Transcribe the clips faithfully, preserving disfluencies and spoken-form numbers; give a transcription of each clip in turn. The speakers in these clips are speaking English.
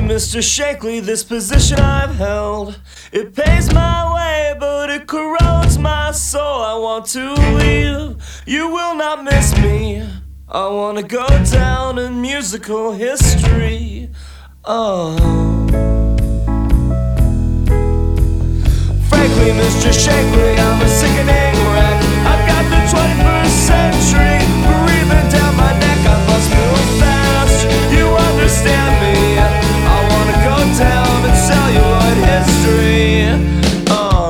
Mister Shakley, this position I've held, it pays my way, but it corrodes my soul. I want to leave, you will not miss me. I wanna go down in musical history. Oh, frankly, Mister Shakley, I'm a sickening wreck. I've got the twenty-first century breathing down my neck. I must move fast, you understand me. I wanna go down in celluloid history. Oh,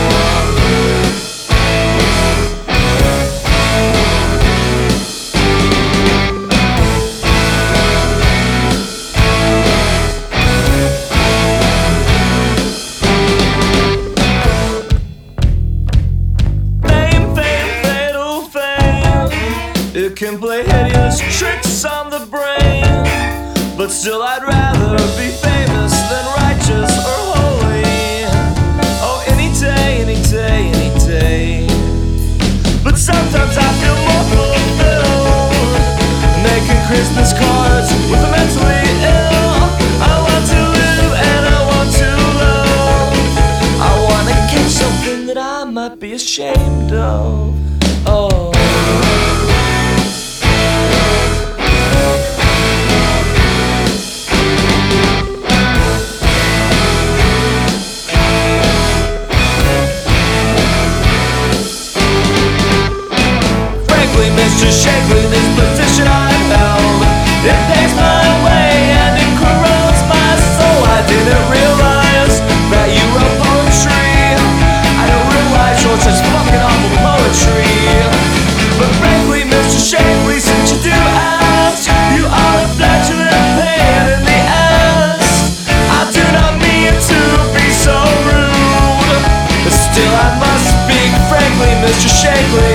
it can play hideous tricks on the brain, but still I'd rather be famous than righteous or holy. Oh, any day, any day, any day. But sometimes I feel more fulfilled making Christmas cards with the mentally ill. I want to live and I want to love. I want to catch something that I might be ashamed of. Oh, Mister Shakley, this position I've held, it pays my way and it corrodes my soul. I didn't realize that you wrote poetry. I don't realize you're just fucking awful poetry. But frankly, Mister Shakley, since you do ask, you are a flatulent pain in the ass. I do not mean to be so rude, but still I must speak frankly, Mister Shakley.